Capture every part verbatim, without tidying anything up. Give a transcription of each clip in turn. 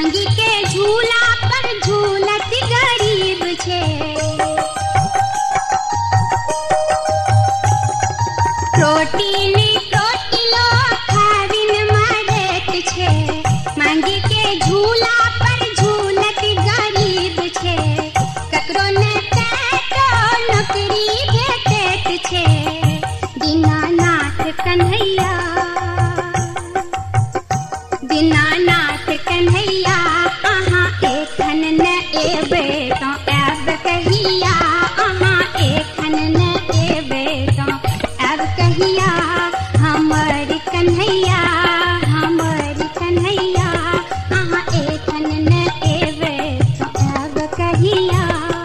मांगी के झूला पर झूलत गरीब छे। प्रोटीन प्रोटीलो खाविन मरत छे। मांगी के झूला पर झूलत गरीब छे। ककरो ने तो नौकरी भेटत छे। दीनानाथ कन्हैया दीनानाथ कन्हैया अहाँ एखन न एबै तो आब कहिया। अहाँ एखन न एबै तो आब कहिया। हमर कन्हैया हमर कन्हैया अहाँ एखन न एबै तो आब कहिया।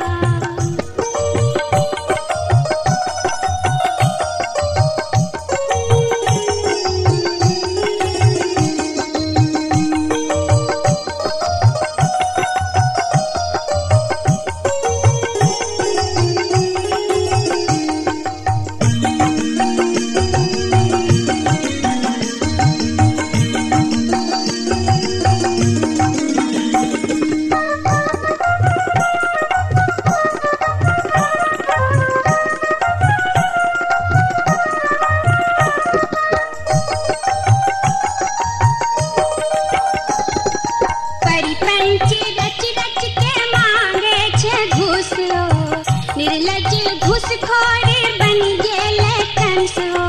परिपंच रच रच के मांगे छे घूस हो। निर्लज घूसखोर बन गेले कंस हो।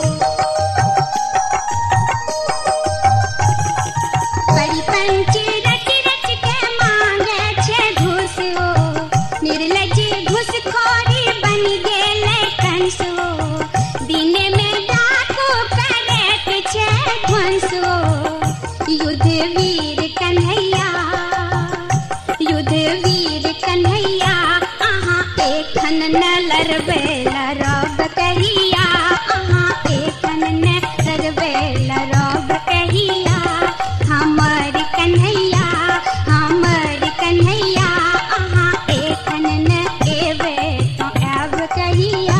परिपंच रच रच के मांगे छे घूस हो। निर्लज घूसखोर बन गेले कंस हो। दिन में डाकू करत छे ध्वंस हो। युद्ध वीर कन्हैया युद्ध वीर कन्हैया अहाँ एखन न लड़बै लड़ब कहिया। अहाँ एखन न लड़बै लड़ब कहिया। हमर कन्हैया हमर कन्हैया अहाँ एखन न एबै तो आब कहिया।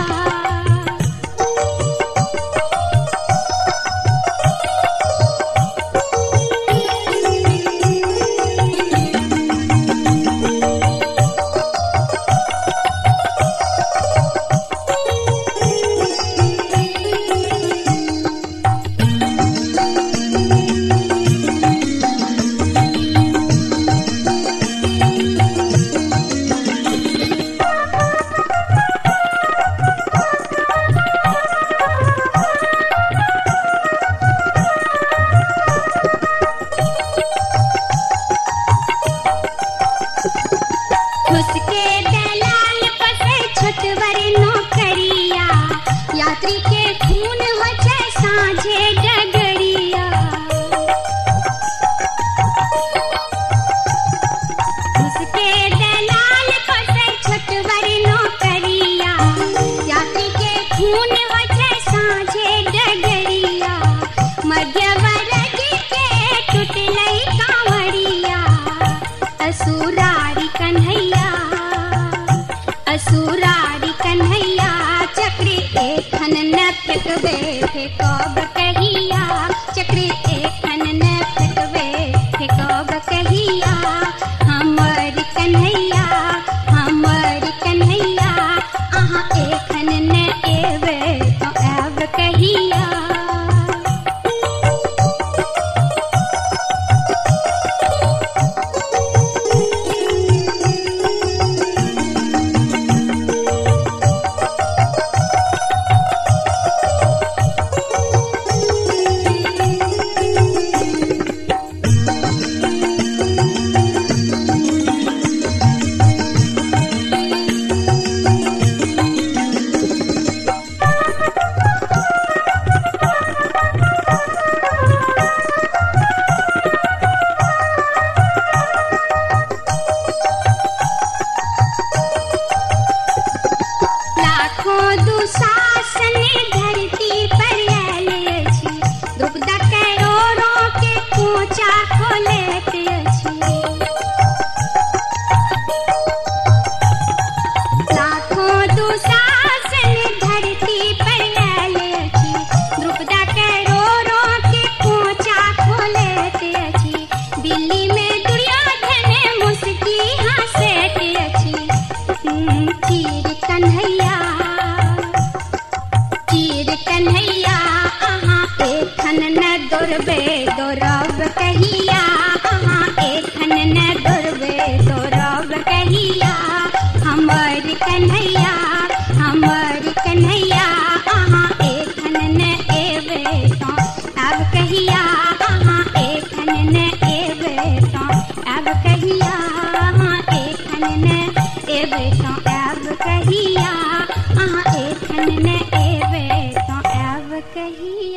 उसके दलाल पसे छोटवर नौकरिया। यात्री के खून हो छे साँझे डगरिया। उसके दलाल पसे छोटवर नौकरिया। यात्री के खून हो छे साँझे डगरिया। मध्य वर्ग के टूटलै कांवरिया। असुरारी कन्हैया असुरारी कन्हैया चक्री एखन न फेकबै फेकब कहिया। चक्री एखन न फेकबै फेकब कहिया। हमर कन्हैया हमर कन्हैया अहाँ एखन न एबै तो आब कहिया। दिल्ली में एखन न दुर्बे दौरब कहिया अहाँ एखन न दुर्बे दौरब कहिया हमर कन्हैया हमर कन्हैया अहाँ एखन न एबे तो आब कहिया अहाँ एखन न एबे तो आब कहिया अहाँ एखन न एबे तो आब कहिया अहाँ एखन न एबे तो आब कहिया।